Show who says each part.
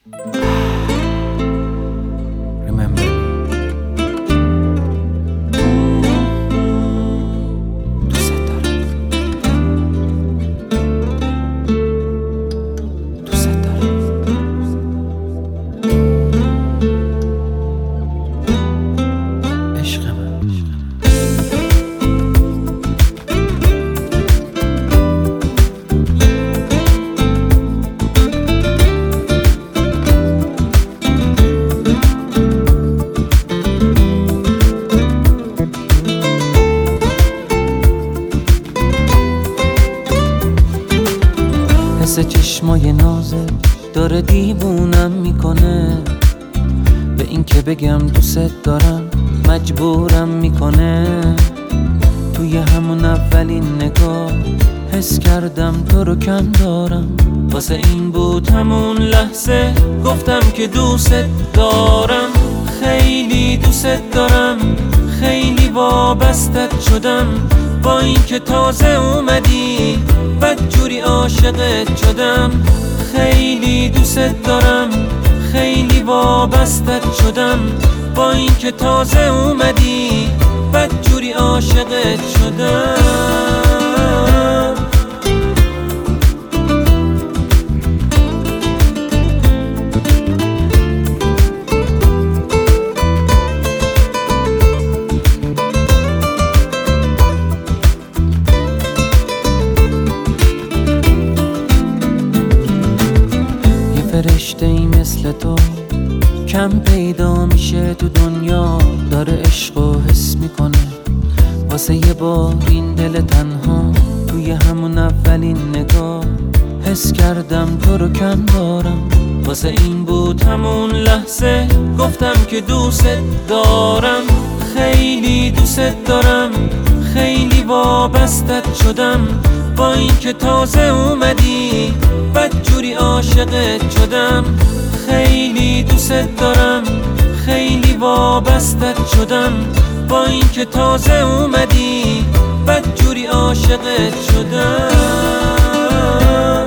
Speaker 1: Remember me. دوست دارم. دوست دارم. عشق من. حس چشمای نازه داره دیوونم میکنه، به این که بگم دوست دارم مجبورم میکنه. توی همون اولین نگاه حس کردم تو رو کم دارم، واسه این بود همون لحظه گفتم که دوست دارم. خیلی دوست دارم، خیلی وابستت شدم، با این که تازه اومدی بدجوری عاشقت شدم. خیلی دوست دارم، خیلی وابستت شدم، با این که تازه اومدی بدجوری عاشقت شدم. فرشته‌ای مثل تو کم پیدا میشه تو دنیا، داره عشق و حس میکنه. واسه یه بار این دل تنها توی همون اولین نگاه حس کردم تو رو کم دارم، واسه این بود همون لحظه گفتم که دوست دارم. خیلی دوست دارم، خیلی وابستت شدم، با این که تازه اومدی بدجوری عاشقت شدم. خیلی دوست دارم، خیلی وابستت شدم، با این که تازه اومدی بدجوری عاشقت شدم.